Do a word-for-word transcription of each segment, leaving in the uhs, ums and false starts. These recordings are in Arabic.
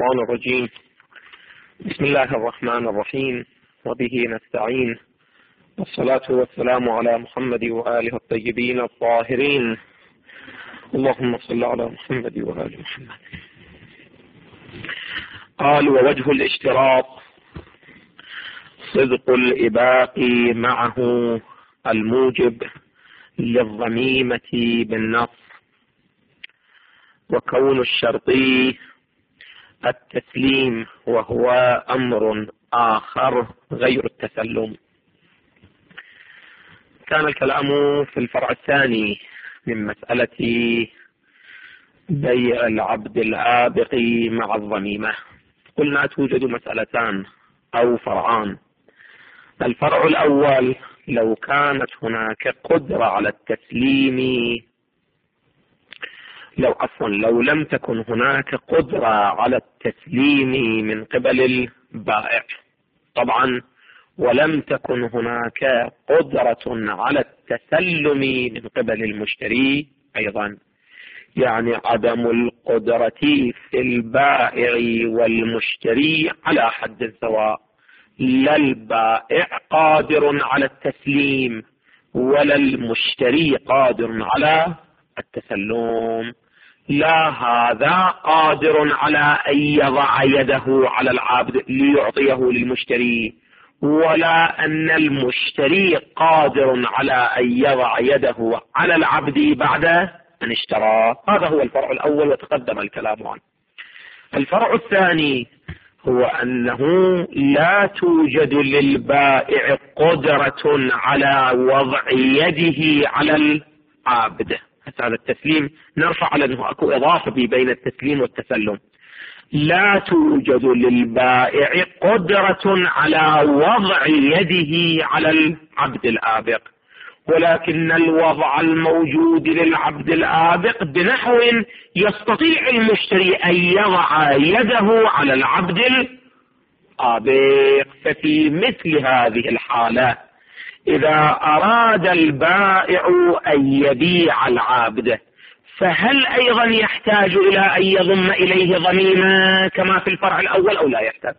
الشيطان الرجيم. بسم الله الرحمن الرحيم، وبه نستعين، والصلاة والسلام على محمد وآله الطيبين الطاهرين. اللهم صل على محمد وآل محمد. قال: ووجه الاشتراط صدق الإباق معه الموجب للضميمة بالنص، وكون الشرطي التسليم، وهو أمر آخر غير التسلم. كان الكلام في الفرع الثاني من مسألة بيع العبد الآبق مع الضميمة. قلنا توجد مسألتان أو فرعان. الفرع الأول: لو كانت هناك قدرة على التسليم، لو عفوا لو لم تكن هناك قدرة على التسليم من قبل البائع طبعا، ولم تكن هناك قدرة على التسلم من قبل المشتري أيضا، يعني عدم القدرة في البائع والمشتري على حد سواء، لا البائع قادر على التسليم ولا المشتري قادر على التسلم. لا هذا قادر على أن يضع يده على العبد ليعطيه للمشتري، ولا أن المشتري قادر على أن يضع يده على العبد بعد أن اشترى. هذا هو الفرع الأول وتقدم الكلام عنه. الفرع الثاني هو أنه لا توجد للبائع قدرة على وضع يده على العبد. هذا التسليم نرفع على أنه أكو إضافة بين التسليم والتسلم. لا توجد للبائع قدرة على وضع يده على العبد الآبق، ولكن الوضع الموجود للعبد الآبق بنحو يستطيع المشتري أن يضع يده على العبد الآبق. ففي مثل هذه الحالة إذا أراد البائع أن يبيع العبد، فهل أيضا يحتاج إلى أن يضم إليه ضميمة كما في الفرع الأول أو لا يحتاج؟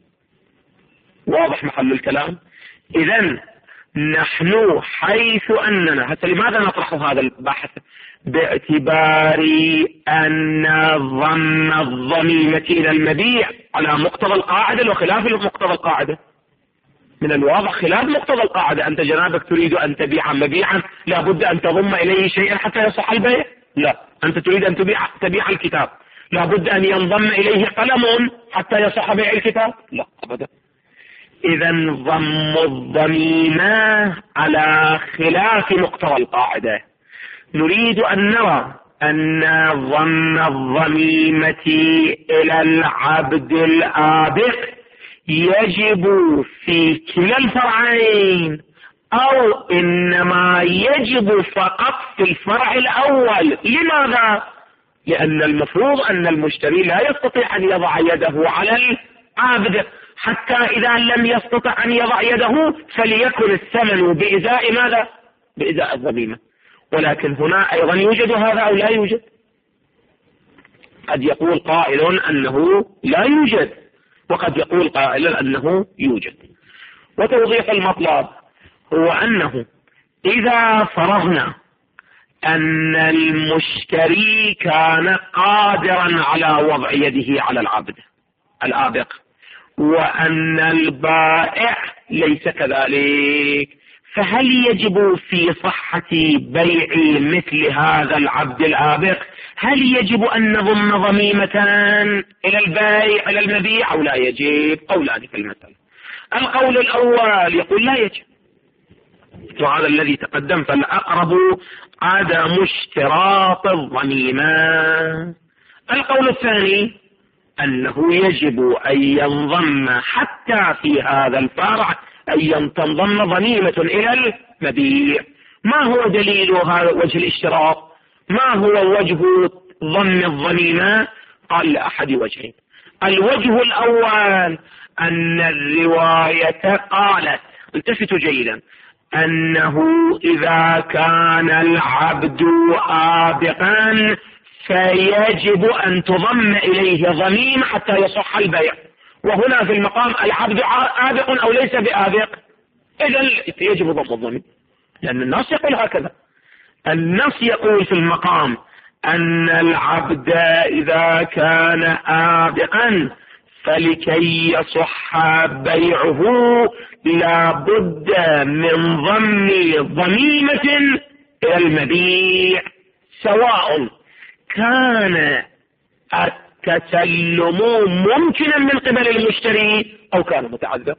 واضح محل الكلام؟ إذن نحن حيث أننا هسه لماذا نطرح هذا البحث؟ باعتبار أن ضم الضميمة إلى المبيع على مقتضى القاعدة وخلاف مقتضى القاعدة. من الواضح خلاف مقتضى القاعدة. أنت جنابك تريد أن تبيع مبيعا لابد أن تضم إليه شيئا حتى يصح البيع؟ لا. أنت تريد أن تبيع, تبيع الكتاب لابد أن ينضم إليه قلم حتى يصح بيع الكتاب؟ لا أبدا. إذن ضم الضميمة على خلاف مقتضى القاعدة. نريد أن نرى أن ضم الضميمة إلى العبد الآبق يجب في كلا الفرعين، أو إنما يجب فقط في الفرع الأول. لماذا؟ لأن المفروض أن المشتري لا يستطيع أن يضع يده على العبد، حتى إذا لم يستطع أن يضع يده فليكن الثمن بإزاء ماذا؟ بإزاء الضميمة. ولكن هنا أيضا يوجد هذا أو لا يوجد؟ قد يقول قائل أنه لا يوجد، وقد يقول قائل أنه يوجد. وتوضيح المطلب هو أنه إذا فرضنا أن المشتري كان قادرا على وضع يده على العبد الآبق، وأن البائع ليس كذلك، فهل يجب في صحة بيع مثل هذا العبد الآبق هل يجب أن نضم ضميمة إلى البيع إلى المبيع أو لا يجب؟ قولان في المسألة. القول الأول يقول لا يجب، وهذا الذي تقدم، فالأقرب عدم اشتراط الضميمة. القول الثاني أنه يجب أن ينضم حتى في هذا الفرع أن تنضم ضميمة إلى المبيع. ما هو دليل هذا وجه الاشتراط؟ ما هو وجه ضم الضميمة؟ قال لأحد وجهين. الوجه الأول أن الرواية قالت، التفتوا جيدا، أنه إذا كان العبد آبقا فيجب أن تضم إليه ضميمة حتى يصح البيع. وهنا في المقام العبد آبق أو ليس بآبق، إذا يجب ضم الضميمة، لأن النص يقول هكذا. النص يقول في المقام أن العبد إذا كان آبقا فلكي يصح بيعه لا بد من ضم ضميمة إلى المبيع، سواء كان التسلم ممكنا من قبل المشتري أو كان متعذر.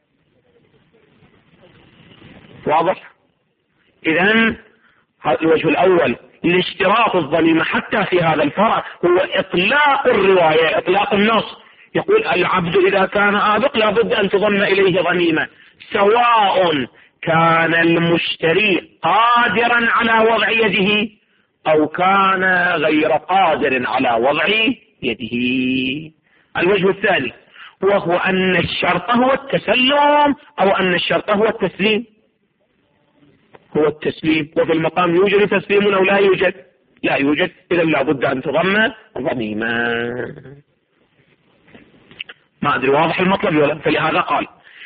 واضح؟ إذن الوجه الأول لاشتراط الضميمة حتى في هذا الفرع هو إطلاق الرواية، إطلاق النص. يقول العبد إذا كان آبق لا بد أن تضم إليه ضميمة، سواء كان المشتري قادرا على وضع يده أو كان غير قادر على وضع يده. الوجه الثاني وهو أن الشرط هو التسلم أو أن الشرط هو التسليم. هو التسليم، وفي المقام يوجد تسليم أو لا يوجد؟ لا يوجد، إذا لا بد أن تضم ضميمة. ما أدري واضح المطلب ولا؟ فلهذا قال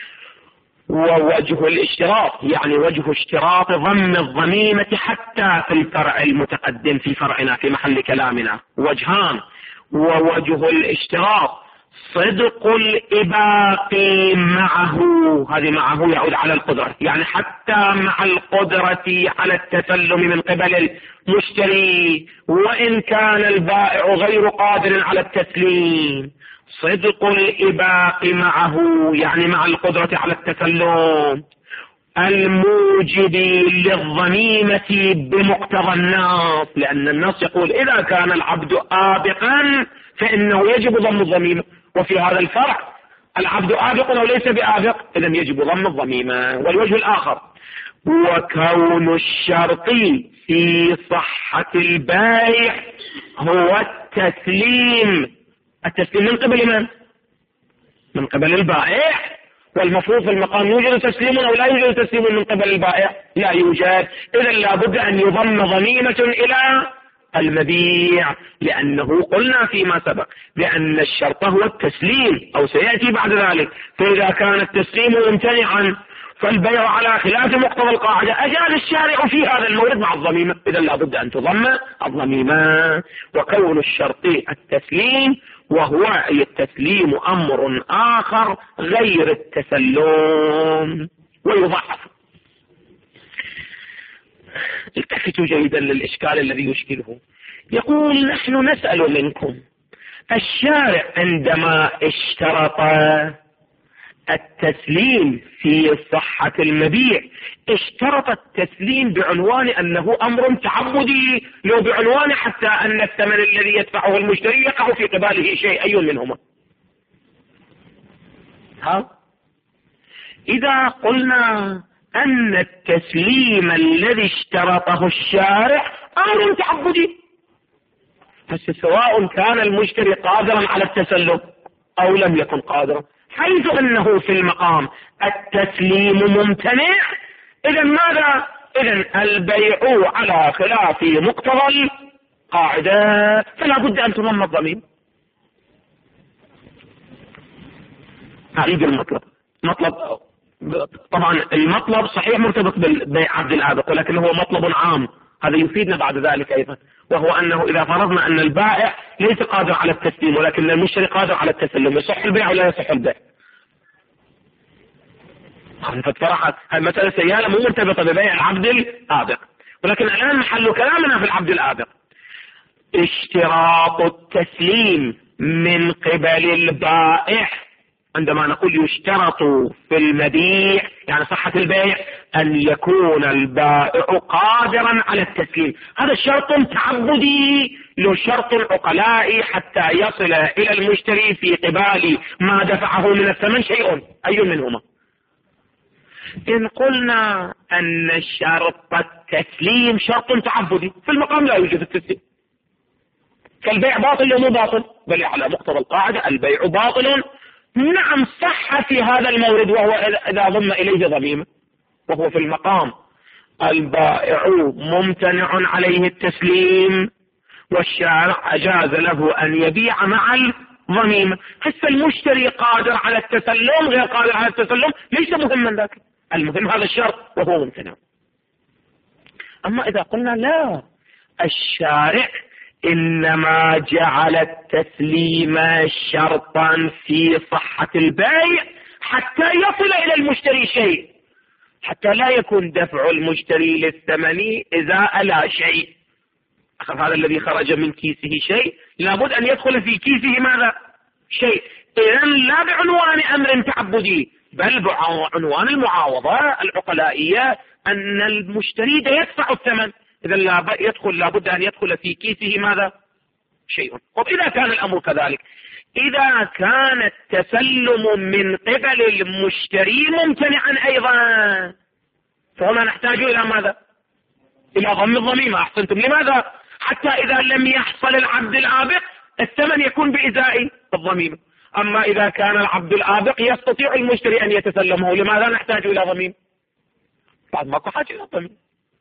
ووجه الاشتراط، يعني وجه اشتراط ضم الضميمة حتى في الفرع المتقدم في فرعنا في محل كلامنا وجهان. ووجه الاشتراط صدق الإباق معه، هذه معه يعود على القدرة، يعني حتى مع القدرة على التسلم من قبل المشتري وإن كان البائع غير قادر على التسليم، صدق الإباق معه يعني مع القدرة على التسلم الموجب للضميمة بمقتضى النص، لأن النص يقول إذا كان العبد آبقا فإنه يجب ضم الضميمة، وفي هذا الفرع العبد آبق أو ليس بآبق، إذا يجب ضم الضميمة. والوجه الآخر وكون الشرط في صحة البيع هو التسليم. التسليم من قبل من؟ من قبل البائع، والمفروض في المقام يوجد تسليم أو لا يوجد تسليم من قبل البائع؟ لا يوجد، إذا لابد أن يضم ضميمة إلى المبيع، لأنه قلنا فيما سبق بأن الشرط هو التسليم أو سيأتي بعد ذلك. فإذا كان التسليم ممتنعا فالبيع على خلاف مقتضى القاعدة، أجاز الشارع في هذا المورد مع الضميمة، إذا لابد أن تضم الضميمة. وكون الشرط التسليم وهو أي التسليم أمر آخر غير التسلم ويضعف. التفتوا جيدا للإشكال الذي يشكله. يقول نحن نسأل منكم الشارع عندما اشترط التسليم في صحة المبيع اشترط التسليم بعنوان أنه أمر تعبدي، لو بعنوان حتى أن الثمن الذي يدفعه المشتري يقع في قباله شيء، أي منهما؟ ها؟ إذا قلنا أن التسليم الذي اشترطه الشارع أمر تعبدي، فسواء كان المشتري قادرا على التسلم أو لم يكن قادرا، حيث أنه في المقام التسليم ممتنع، إذا ماذا؟ إذا البيع على خلاف مقتضى القاعدة، فلا بد أن تضم الضميم. هذا المطلب. مطلب طبعا المطلب صحيح مرتبط بالبيع عبد الآبق، ولكن هو مطلب عام، هذا يفيدنا بعد ذلك أيضا، وهو أنه إذا فرضنا أن البائع ليس قادر على التسليم ولكن المشتري قادر على التسلم، يصح البيع ولا يصح البيع؟ فصراحة المسألة سيالة مو مرتبطة ببيع العبد الآبق، ولكن الآن محل كلامنا في العبد الآبق. اشتراط التسليم من قبل البائع، عندما نقول يشترط في المبيع يعني صحة البيع أن يكون البائع قادرا على التسليم، هذا شرط تعبدي له شرط العقلاء حتى يصل إلى المشتري في قبال ما دفعه من الثمن شيء، أي منهما؟ إن قلنا أن شرط التسليم شرط تعبدي، في المقام لا يوجد التسليم، فالبيع باطل ومو باطل، بل على مقتضى القاعدة البيع باطل. نعم صح في هذا المورد، وهو إذا ضم إليه ضميمة، وهو في المقام البائع ممتنع عليه التسليم والشارع أجاز له أن يبيع مع الضميمة. هسه المشتري قادر على التسلم غير قادر على التسلم ليس مهما ذاك، المهم هذا الشرط وهو ممتنع. أما إذا قلنا لا، الشارع إنما جعل التسليم شرطا في صحة البيع حتى يصل إلى المشتري شيء، حتى لا يكون دفع المشتري للثمن إذا لا شيء. هذا الذي خرج من كيسه شيء لابد أن يدخل في كيسه ماذا؟ شيء. إذن لا بعنوان أمر تعبدي بل بعنوان المعاوضة العقلائية أن المشتري ده يدفع الثمن، إذا لا يدخل لابد أن يدخل في كيسه ماذا؟ شيء. طب إذا كان الأمر كذلك، إذا كان التسلم من قبل المشتري ممتنعا أيضا فهنا نحتاج إلى ماذا؟ إلى ضم الضميمة. أحسنتم. لماذا؟ حتى إذا لم يحصل العبد الآبق الثمن يكون بإزاء الضميمة. أما إذا كان العبد الآبق يستطيع المشتري أن يتسلمه، لماذا نحتاج إلى ضميم؟ بعد ما حاجة إلى الضميم.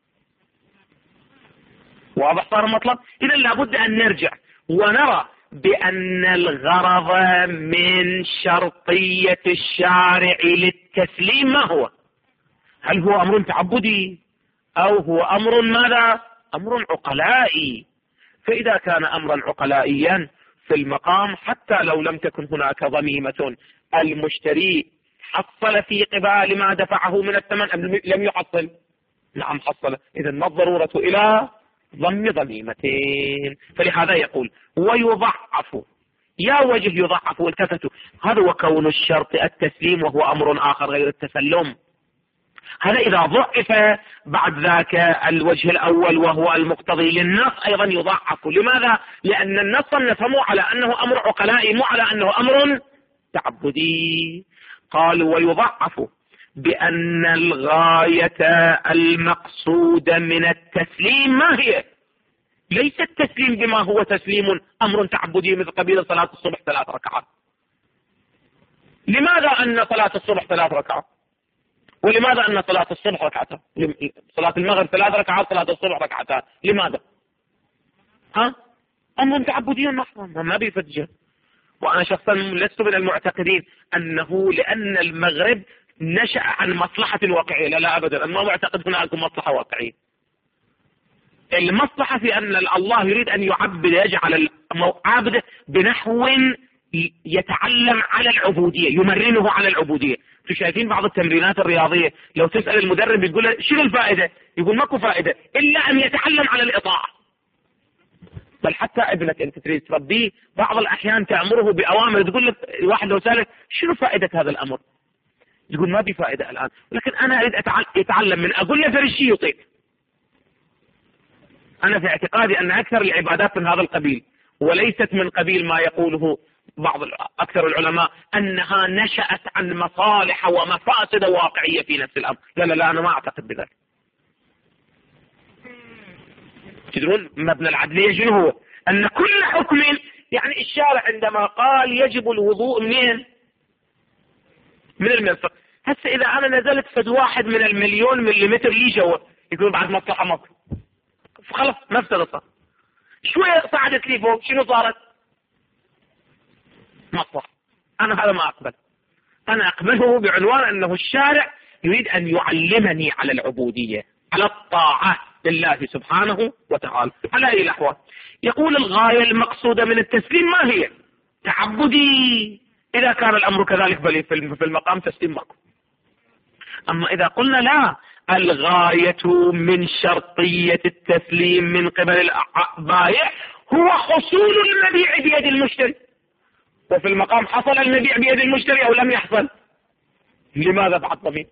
واضح صار المطلب؟ إذا لابد أن نرجع ونرى بأن الغرض من شرطية الشارع للتسليم ما هو؟ هل هو أمر تعبدي أو هو أمر ماذا؟ أمر عقلائي. فإذا كان أمرا عقلائيا في المقام حتى لو لم تكن هناك ضميمة، المشتري حصل في قبال ما دفعه من الثمن أم لم يحصل؟ نعم حصل. إذا ما الضرورة إلى ضم ضميمتين؟ فلهذا يقول ويضعف. يا وجه يضعف والتفتوا، هذا وكون الشرط التسليم وهو أمر آخر غير التسلم. هذا إذا ضعف بعد ذاك الوجه الأول وهو المقتضي للنص أيضا يضعف. لماذا؟ لأن النص نفهمه على أنه أمر عقلائي مو على أنه أمر تعبدي. قال ويضعف بأن الغاية المقصود من التسليم ما هي؟ ليس التسليم بما هو تسليم أمر تعبدي مثل قبيل صلاة الصبح ثلاث ركعات. لماذا أن صلاة الصبح ثلاث ركعات؟ ولماذا أن صلاة الصبح ركعتان؟ صلاة المغرب ثلاث ركعات، صلاة الصبح ركعتان. لماذا؟ ها؟ أمر تعبدي محض ما بيفتجه. وأنا شخصا لست من المعتقدين أنه لأن المغرب نشأ عن مصلحة واقعية، لا لا أبدا، أنا ما معتقد هناك مصلحة واقعية. المصلحة في أن الله يريد أن يعبد، يجعل عابده بنحو يتعلم على العبودية، يمرنه على العبودية. شايفين بعض التمرينات الرياضية لو تسأل المدرب يقول له شنو الفائدة؟ يقول ماكو فائدة إلا أن يتعلم على الإطاعة. بل حتى ابنك أنت تريد تربيه بعض الأحيان تأمره بأوامر تقول لك واحد لو سألك شنو فائدة هذا الأمر؟ يقول ما بي فائدة الآن، لكن أنا أريد أتعلم من أقول له فرشي يطيق. أنا في اعتقادي أن أكثر العبادات من هذا القبيل وليست من قبيل ما يقوله بعض أكثر العلماء أنها نشأت عن مصالح ومفاسد واقعية في نفس الأمر. لا لا لا أنا ما أعتقد بذلك. تدرون مبنى العدلية شنو هو؟ أن كل حكم يعني الشارع عندما قال يجب الوضوء منين؟ من المرفق. هسه إذا أنا نزلت فد واحد من المليون مليمتر لي جوا يقول بعد مصلحة مصر خلاص مفسدة صار. شوية صعدت لي فوق شنو صارت؟ مصلحة. أنا هذا ما أقبل. أنا أقبله بعنوان أنه الشارع يريد أن يعلمني على العبودية، على الطاعة لله سبحانه وتعالى على أي الأحوال. يقول الغاية المقصودة من التسليم ما هي؟ تعبدي. إذا كان الأمر كذلك بل في المقام تسليم ماكو. أما إذا قلنا لا، الغاية من شرطية التسليم من قبل البائع هو حصول المبيع بيد المشتري، وفي المقام حصل المبيع بيد المشتري أو لم يحصل، لماذا بعد ضمين؟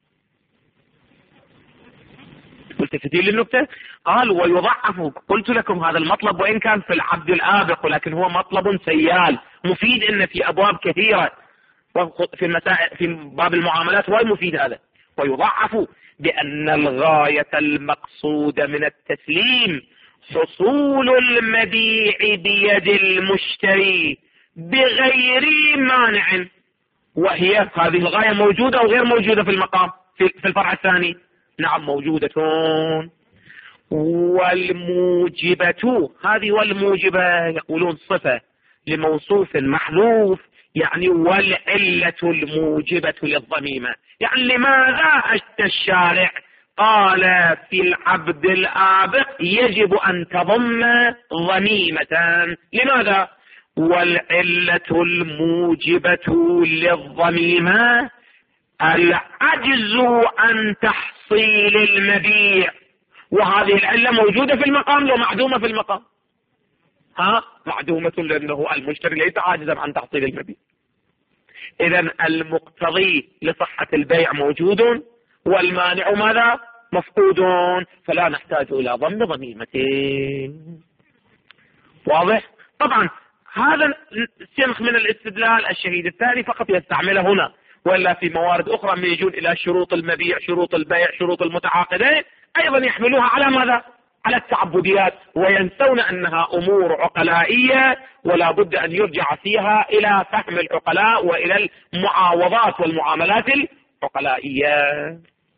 قلت تفيدين للنكتة. قال ويضعف. قلت لكم هذا المطلب وإن كان في العبد الآبق ولكن هو مطلب سيال مفيد إن في أبواب كثيرة في المسائل في باب المعاملات هو مفيد هذا. ويضعف بأن الغاية المقصود من التسليم حصول المبيع بيد المشتري بغير مانع. وهي هذه الغاية موجودة أو غير موجودة في المقام في الفرع الثاني؟ نعم موجودة. والموجبة، هذه والموجبة يقولون صفة لموصوف محذوف، يعني والعلة الموجبة للضميمة. يعني لماذا أتى الشارع قال في العبد الآبق يجب أن تضم ضميمة؟ لماذا؟ والعلة الموجبة للضميمة العجز عن تحصيل المبيع، وهذه العلة موجودة في المقام لو معدومة في المقام. ها معدومة لأنه المشتري ليس عاجزا عن تحصيل المبيع. إذن المقتضي لصحة البيع موجود والمانع ماذا؟ مفقود، فلا نحتاج إلى ضم ضميمتين. واضح؟ طبعا هذا سنخ من الاستدلال الشهيد الثاني فقط يستعمله هنا، ولا في موارد أخرى من يجون إلى شروط المبيع، شروط البيع، شروط المتعاقدين، أيضا يحملوها على ماذا؟ على التعبديات، وينسون أنها أمور عقلائية ولا بد أن يرجع فيها إلى فهم العقلاء وإلى المعاوضات والمعاملات العقلائية.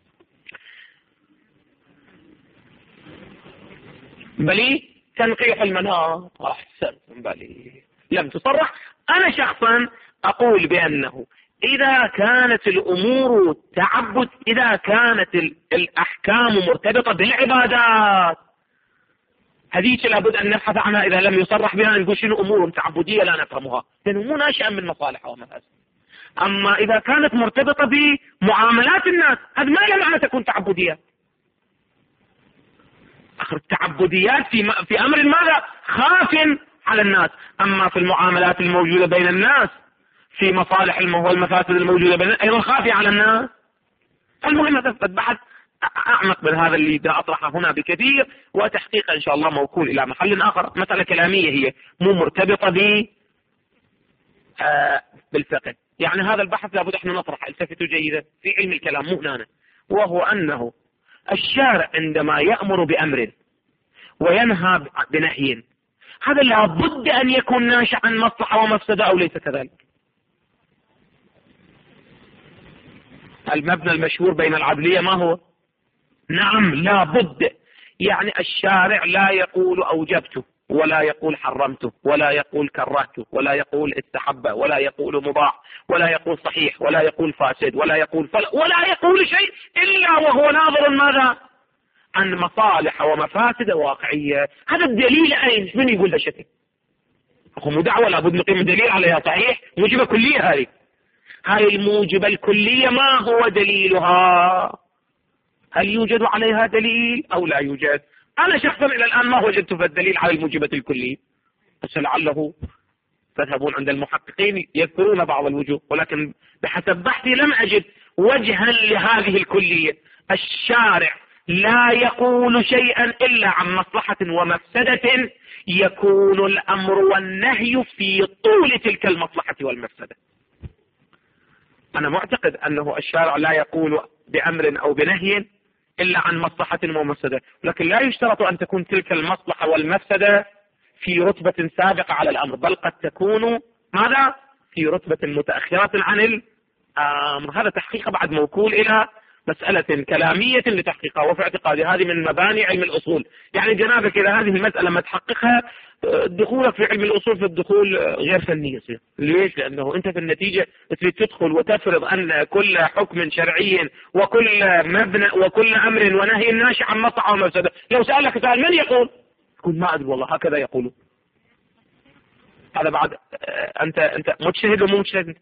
بلي تنقيح المناط، أحسن، بلي لم تصرح. أنا شخصا أقول بأنه إذا كانت الأمور تعبد، إذا كانت الأحكام مرتبطة بالعبادات، هذه لابد أن نبحث عنها. إذا لم يصرح بها نقول شنو أمور تعبدية لا نفهمها، لأنه مو ناشئة من مصالح ومفاسد. أما إذا كانت مرتبطة بمعاملات الناس، هذا ما له معنى تكون تعبدية. آخر التعبديات في في أمر ماذا؟ خاف على الناس. أما في المعاملات الموجودة بين الناس، في مصالح والمفاسد الموجودة بين أيضا خافية على الناس. المهم هذا بحث أعمق من هذا اللي دا أطرحه هنا بكثير، وتحقيق إن شاء الله موكول إلى محل آخر. مسألة كلامية هي مو مرتبطة ب آه بالفقه. يعني هذا البحث لابد احنا نطرح، التفتوا جيدا في علم الكلام مو هنا، وهو أنه الشارع عندما يأمر بأمر وينهى بنهي، هذا لابد أن يكون ناشئ عن مصلحة ومفسدة أو ليس كذلك. المبنى المشهور بين العدلية ما هو؟ نعم لابد. يعني الشارع لا يقول أوجبته ولا يقول حرمته ولا يقول كرهته ولا يقول استحب ولا يقول مباح ولا يقول صحيح ولا يقول فاسد ولا يقول فل ولا يقول شيء إلا وهو ناظر ماذا؟ عن مصالح ومفاسد واقعية. هذا الدليل أين؟ من يقول هالشيء؟ أخو مدعوة لابد نقيم دليل عليها صحيح، موجبة كلية. هذه هاي الموجبة الكلية ما هو دليلها؟ هل يوجد عليها دليل أو لا يوجد؟ أنا شخصا إلى الآن ما وجدت في الدليل على الموجبة الكلية، بس لعله تذهبون عند المحققين يذكرون بعض الوجوه، ولكن بحسب بحثي لم أجد وجها لهذه الكلية. الشارع لا يقول شيئا إلا عن مصلحة ومفسدة، يكون الأمر والنهي في طول تلك المصلحة والمفسدة. أنا معتقد أنه الشارع لا يقول بأمر أو بنهي إلا عن مصلحة ومفسدة، لكن لا يشترط أن تكون تلك المصلحة والمفسدة في رتبة سابقة على الأمر، بل قد تكون ماذا؟ في رتبة متأخرة عن الأمر. هذا تحقيق بعد موكول إلى مسألة كلامية لتحقيقها، وفي اعتقادي هذه من مباني علم الأصول. يعني جنابك إذا هذه المسألة ما تحققها، دخولك في علم الأصول في الدخول غير فني يصير. ليش؟ لأنه أنت في النتيجة تريد تدخل وتفرض أن كل حكم شرعي وكل مبنى وكل أمر ونهي ناشئ عن مصلحة ومفسدة. لو سألك سؤال من يقول؟ تقول ما أدري والله هكذا يقولون. هذا بعد أنت أنت مجتهد ومو مجتهد.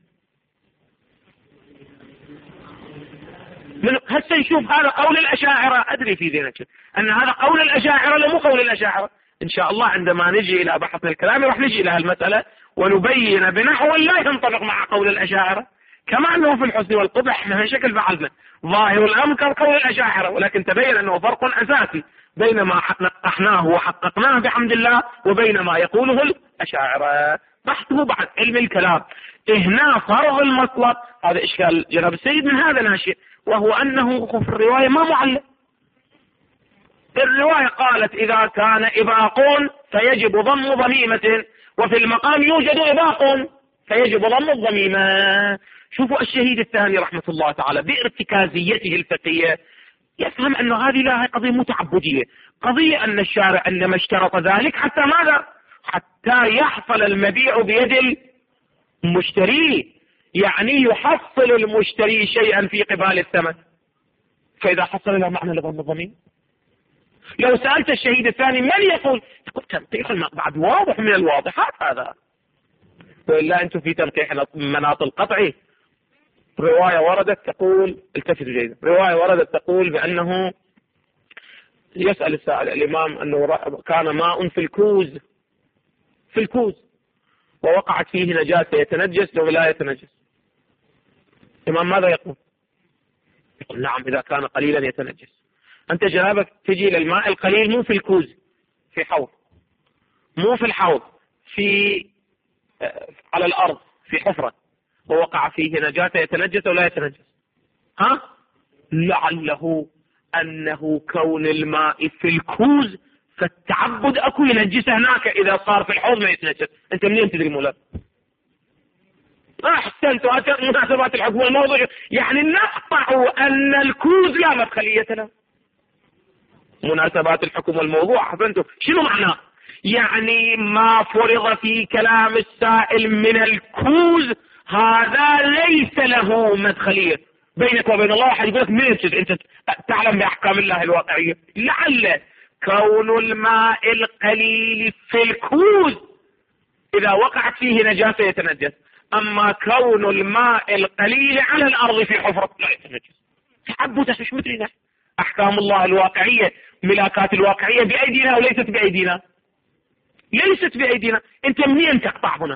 من هسه نشوف هذا قول الأشاعرة، أدري في ذهنك أن هذا قول الأشاعرة لا مو قول الأشاعرة. إن شاء الله عندما نجي إلى بحثنا الكلامي راح نجي إلى هالمسألة ونبين بنحو لا ينطبق مع قول الأشاعرة، كما أنه في الحسن والقبح احنا هالشكل فعلنا ظاهر الأمر كقول الأشاعرة، ولكن تبين أنه فرق أساسي بين ما نقحناه وحققناه بحمد الله وبين ما يقوله الأشاعرة. بحثه بعد علم الكلام هنا فرض المطلب. هذا إشكال جناب السيد من هذا ناشئ، وهو أنه في الرواية ما معلق. الرواية قالت إذا كان إباق فيجب ضم ضميمة، وفي المقام يوجد إباق فيجب ضم الضميمة. شوفوا الشهيد الثاني رحمة الله تعالى بارتكازيته الفقهية يفهم أن هذه لا قضية متعبدية، قضية أن الشارع عندما اشترط ذلك حتى ماذا؟ حتى يحصل المبيع بيد المشتري، يعني يحصل المشتري شيئا في قبال الثمن. فإذا حصل له معنى لظن الضمين. لو سألت الشهيد الثاني من يقول؟ تقول تنقيح بعد واضح من الواضحات هذا، وإلا أنتم في تنقيح مناط القطعي. رواية وردت تقول، التفتوا جيدا، رواية وردت تقول بأنه يسأل السائل الإمام أنه كان ماء في الكوز في الكوز ووقعت فيه نجاسة، يتنجس لو لا يتنجس؟ الإمام ماذا يقول؟ يقول نعم إذا كان قليلا يتنجس. أنت جنابك تجي للماء القليل مو في الكوز، في حوض، مو في الحوض، في على الأرض في حفرة، ووقع فيه نجاسة، يتنجس ولا يتنجس؟ ها؟ لعله أنه كون الماء في الكوز فالتعبد أكو ينجسه هناك، إذا صار في الحوض ما يتنجس. أنت منين تدري مولا؟ أحسنت، مناسبات الحكم والموضوع، يعني نقطع أن الكوز لا مدخلية له. مناسبات الحكم والموضوع أحسنتم، شنو معناه؟ يعني ما فرض في كلام السائل من الكوز هذا ليس له مدخلية. بينك وبين الله واحد يقول لك منين انت تعلم بأحكام الله الواقعية؟ لعل كون الماء القليل في الكوز إذا وقعت فيه نجاسة يتنجس، أما كون الماء القليل على الأرض في حفرة لا يتنجس. تعبد مش مثلنا. أحكام الله الواقعية، ملاكات الواقعية بأيدينا وليست بأيدينا، ليست بأيدينا. أنت منين تقطع هنا؟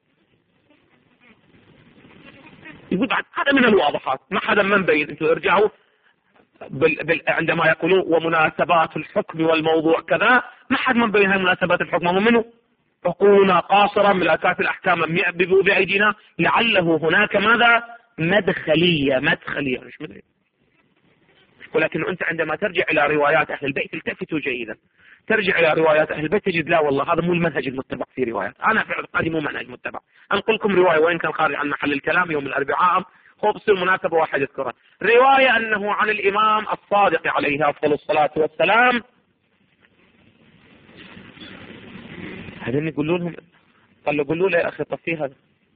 يقول بعد هذا من الواضحات، ما حدا من بين. أنتم ارجعوا بال... بال... عندما يقولون ومناسبات الحكم والموضوع كذا، ما حد من بين مناسبات الحكم ومنه عقولنا قاصرة، ملاكات الأحكام بأيدينا، لعله هناك ماذا؟ مدخلية مدخلية مش مدري. ولكن أنت عندما ترجع إلى روايات أهل البيت التفتوا جيدا، ترجع إلى روايات أهل البيت تجد لا والله هذا مو المنهج المتبع في روايات. أنا في اعتقادي مو منهج متبع. أنقل لكم رواية وإن كان خارج عن محل الكلام يوم الأربعاء، هو بصير مناسبة واحد يذكرها. رواية أنه عن الإمام الصادق عليه أفضل الصلاة والسلام، هذين يقولون لهم قالوا قولوا له يا أخي طفي هذا.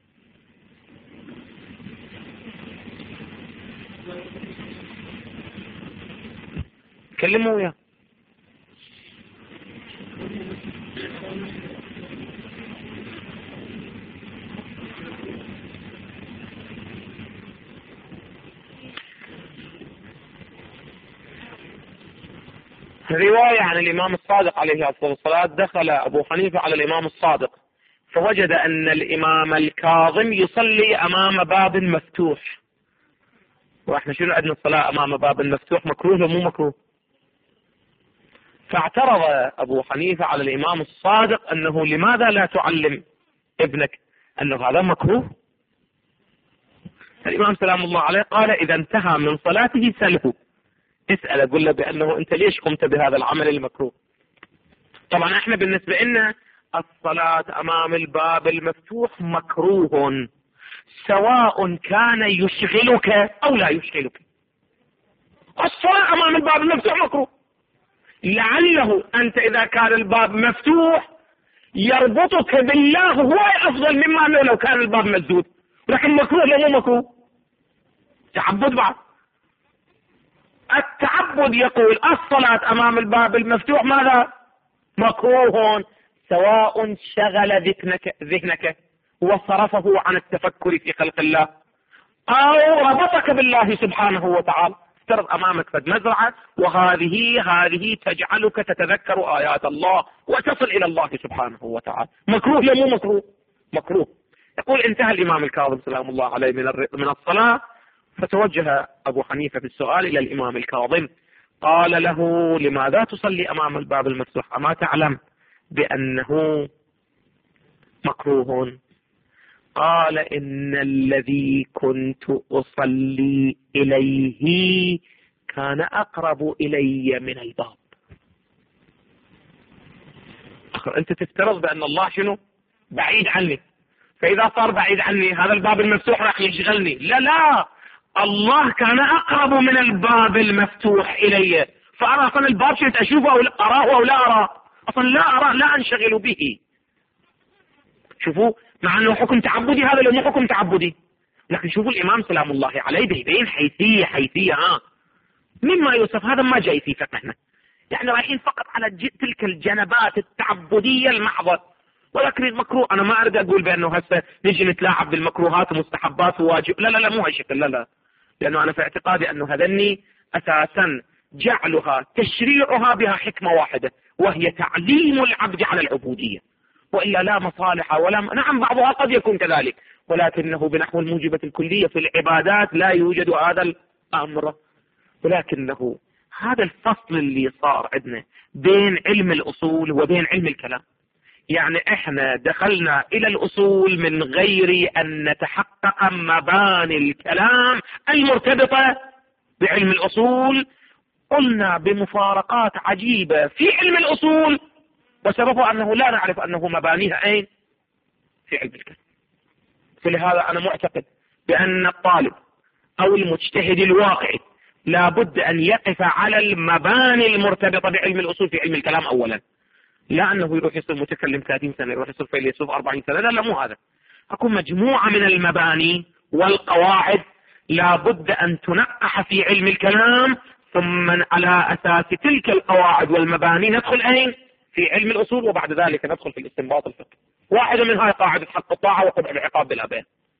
كلموا وياه. رواية عن الإمام الصادق عليه أفضل الصلاة، دخل أبو حنيفة على الإمام الصادق فوجد أن الإمام الكاظم يصلي أمام باب مفتوح. وإحنا شنو عندنا الصلاة أمام باب مفتوح مكروه ولا مو مكروه؟ فاعترض أبو حنيفة على الإمام الصادق أنه لماذا لا تعلم ابنك أنه هذا مكروه؟ الإمام سلام الله عليه قال إذا انتهى من صلاته سله، اسأل أقول له بأنه أنت ليش قمت بهذا العمل المكروه. طبعا احنا بالنسبة لنا الصلاة أمام الباب المفتوح مكروه، سواء كان يشغلك أو لا يشغلك. الصلاة أمام الباب المفتوح مكروه، لعله أنت إذا كان الباب مفتوح يربطك بالله هو أفضل مما لو كان الباب مسدود، لكن مكروه لا مو مكروه، تعبد بعض. التعبد يقول الصلاة أمام الباب المفتوح ماذا؟ مكروه، سواء شغل ذهنك ذهنك وصرفه عن التفكر في خلق الله أو ربطك بالله سبحانه وتعالى. افترض أمامك فد مزرعة وهذه هذه تجعلك تتذكر آيات الله وتصل إلى الله سبحانه وتعالى، مكروه لا مو مكروه؟ مكروه. يقول انتهى الإمام الكاظم سلام الله عليه من من الصلاة، فتوجه أبو حنيفة في السؤال إلى الإمام الكاظم، قال له لماذا تصلي أمام الباب المفتوح؟ أما تعلم بأنه مكروه؟ قال إن الذي كنت أصلي إليه كان أقرب إلي من الباب. أنت تفترض بأن الله شنو؟ بعيد عني، فإذا صار بعيد عني هذا الباب المفتوح راح يشغلني. لا لا، الله كان أقرب من الباب المفتوح إلي، فأرى أصلا الباب شئت أشوفه أو أراه أو لا أراه، أصلا لا أرى، لا أنشغل به. شوفوا، مع أنه حكم تعبدي، هذا لو مو حكم تعبدي، لكن شوفوا الإمام سلام الله عليه بين حيثية حيثية ها مما يوصف، هذا ما جاي في فقهنا، يعني رايحين فقط على تلك الجنبات التعبدية المحضة. ولكن المكروه أنا ما أريد أقول بأنه هسه نجي نتلاعب بالمكروهات ومستحبات وواجب، لا لا لا مو هالشكل، لا لا، لأنه أنا في اعتقادي أنه هذني أساسا جعلها تشريعها بها حكمة واحدة، وهي تعليم العبد على العبودية، وإلا لا مصالح ولا م... نعم بعضها قد يكون كذلك، ولكنه بنحو الموجبة الكلية في العبادات لا يوجد هذا الأمر. ولكنه هذا الفصل اللي صار عندنا بين علم الأصول وبين علم الكلام، يعني احنا دخلنا الى الاصول من غير ان نتحقق مباني الكلام المرتبطة بعلم الاصول، قلنا بمفارقات عجيبة في علم الاصول، وسببه انه لا نعرف انه مبانيها اين في علم الكلام. فلهذا انا معتقد بان الطالب او المجتهد الواقعي لابد ان يقف على المباني المرتبطة بعلم الاصول في علم الكلام اولا، لا أنه يروح يصير متكلم ثلاثين سنة، يروح يصير فيلسوف أربعين سنة، لا لا مو هذا. أكون مجموعة من المباني والقواعد لابد أن تنقح في علم الكلام، ثم على أساس تلك القواعد والمباني ندخل أين؟ في علم الأصول، وبعد ذلك ندخل في الاستنباط الفقهي. واحدة من هاي قاعدة حق الطاعة وقبح العقاب بالأبان.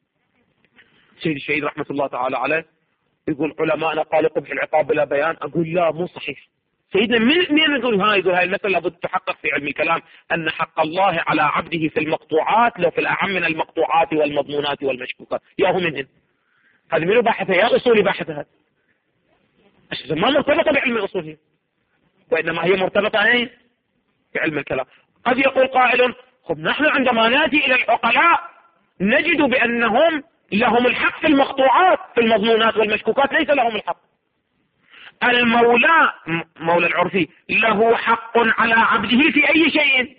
سيد الشهيد رحمة الله تعالى عليه يقول علماءنا قالوا قبح العقاب بلا بيان، أقول لا مو صحيح. سيدنا من من يقول هاي يقول هاي المسألة لابد تحقق في علم الكلام، أن حق الله على عبده في المقطوعات لو في الأعم من المقطوعات والمضمونات والمشكوكات، يا هو منهن. هذه منو باحثها؟ يا أصولي باحثها، ما مرتبطة بعلم الأصول هي، وإنما هي مرتبطة ايه بعلم الكلام. قد يقول قائل خب نحن عندما نأتي إلى العقلاء نجد بأنهم لهم الحق في المقطوعات، في المضمونات والمشكوكات ليس لهم الحق. المولى مولى العرفي له حق على عبده في أي شيء،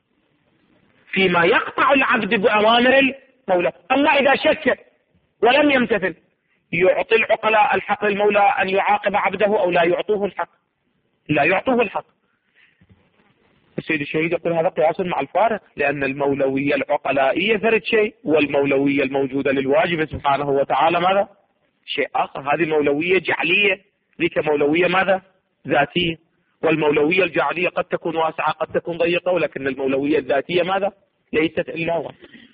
فيما يقطع العبد بأوامر المولى. أما إذا شك ولم يمتثل يعطي العقلاء الحق للمولى أن يعاقب عبده أو لا يعطوه الحق، لا يعطوه الحق. السيد الشهيد يقول هذا قياس مع الفارق، لأن المولوية العقلائية فرد شيء، والمولوية الموجودة للواجب سبحانه وتعالى ماذا؟ شيء آخر. هذه مولوية جعلية، ذيك مولوية ماذا؟ ذاتية. والمولوية الجعلية قد تكون واسعة قد تكون ضيقة، ولكن المولوية الذاتية ماذا؟ ليست إلا هو.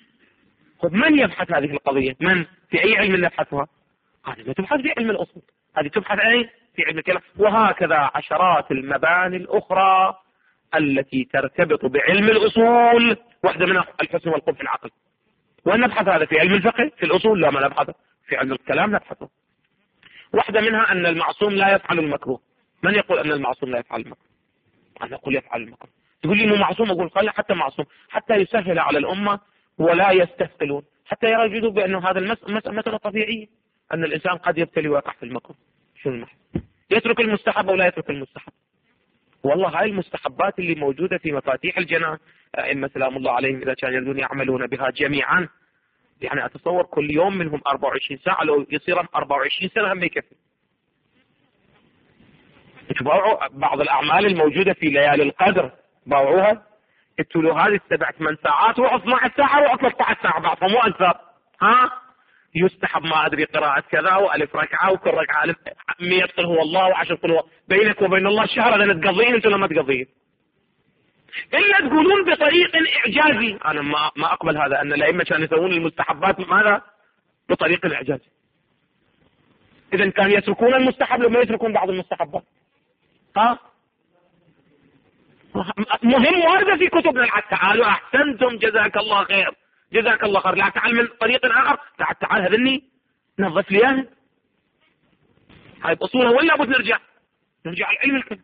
من يبحث هذه القضية؟ من؟ في أي علم نبحثها؟ هذه لا تبحث في علم الأصول، هذه تبحث أي؟ في علم الكلام. وهكذا عشرات المباني الأخرى التي ترتبط بعلم الأصول، واحدة منها الحسن والقبح العقل. وأن نبحث هذا في علم الفقه في الأصول، لا ما نبحثه في علم الكلام نبحثه. واحدة منها أن المعصوم لا يفعل المكروه. من يقول أن المعصوم لا يفعل المكروه؟ أنا أقول يفعل المكروه. تقول لي إنه معصوم، أقول قال حتى معصوم حتى يسهل على الأمة ولا يستثقلون، حتى يرجدوا بأنه هذا المسألة طبيعية، أن الإنسان قد يبتلي ويقع في المكروه. شو المحل؟ يترك المستحب ولا يترك المستحب. والله هاي المستحبات اللي موجودة في مفاتيح الجنان أئمة سلام الله عليهم إذا كانوا يريدون يعملون بها جميعا، يعني أتصور كل يوم منهم أربعة وعشرين ساعة، لو يصير أربعة وعشرين سنة هم يكفي. تباوعوا بعض الأعمال الموجودة في ليالي القدر، باوعوها، اتلوا هذه السبع ثمان ساعات و اثنتي عشرة ساعة و ثلاثة عشر ساعة بعضهم مو أكثر. ها يستحب ما أدري قراءة كذا وألف ركعة وكل ركعة ألف مية قل هو الله وعشر قل هو، بينك وبين الله شهر لأن تقضين أنتم لما تقضين، إلا تقولون بطريق إعجازي. أنا ما ما أقبل هذا، أن الأئمة كانوا يسوون المستحبات ماذا؟ بطريق الإعجاز. إذا كانوا يتركون المستحب لما يتركون بعض المستحبات. ها مهم واردة في كتبنا. تعالوا أحسنتم جزاك الله خير جزاك الله خير، لا تعال من طريق آخر، تعال تعال هذني نظف لي اياها. هاي بأصولها ولا بد نرجع نرجع العلم الكلام.